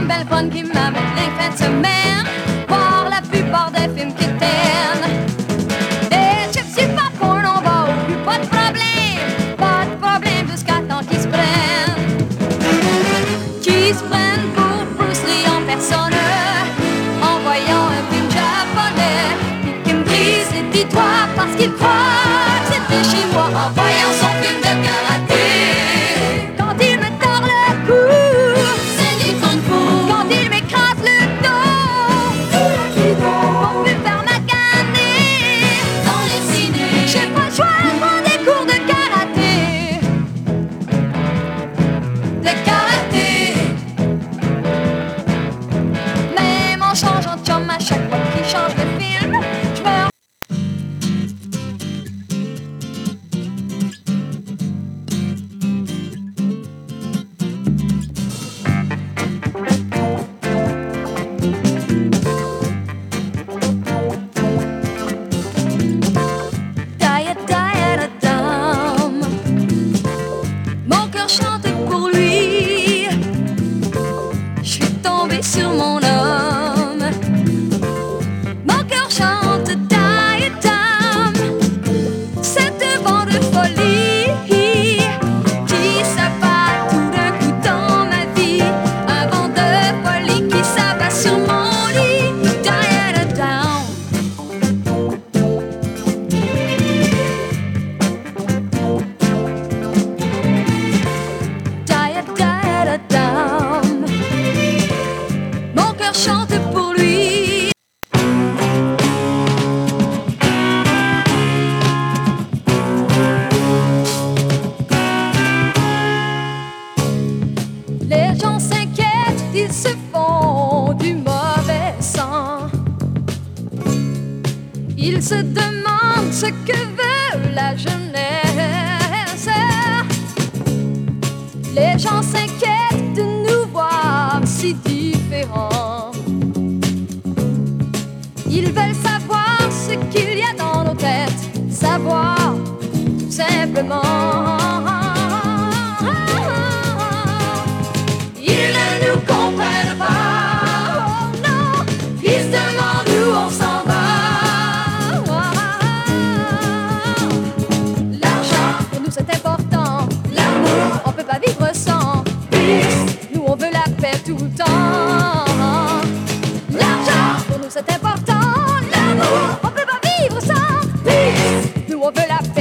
comme belle fun qui m'amène les fins de semaine, voir la plupart des films qui t'aiment. Des chips super porn, on va au but, pas de problème jusqu'à temps qu'ils se prennent. Qui se prennent pour Bruce Lee en personne, en voyant un film japonais, puis qui me brise les petits toits parce qu'il croit que c'était chez moi en voyant son film de karaté. Quand il me tord le cou, c'est du kung-fu. Quand il m'écrase le dos, pour plus faire ma canée dans les ciné. J'ai pas le choix, je prends des cours de karaté. De karaté. Même en changeant de chum à chaque fois qu'il change de film, je me Dam. Mon cœur chante pour lui. Je suis tombée sur mon homme. Mon cœur chante Dam. Cette vent de folie qui s'abat tout d'un coup dans ma vie. Un vent de folie qui s'abat sur mon lit. Dam. Dam. Mon cœur chante pour lui. Les gens s'inquiètent, ils se font du mauvais sang. Ils se demandent ce que veut la jeunesse. Les gens s'inquiètent de nous voir si différents. Ils veulent savoir ce qu'il y a dans nos têtes, savoir tout simplement. Ils ne nous comprennent pas, oh non, ils se demandent où on s'en va. L'argent, pour nous c'est important. L'amour, on peut pas vivre sans. Peace, nous on veut la paix tout le temps. L'argent, pour nous c'est important. L'amour, on peut pas vivre sans. Peace, nous on veut la paix.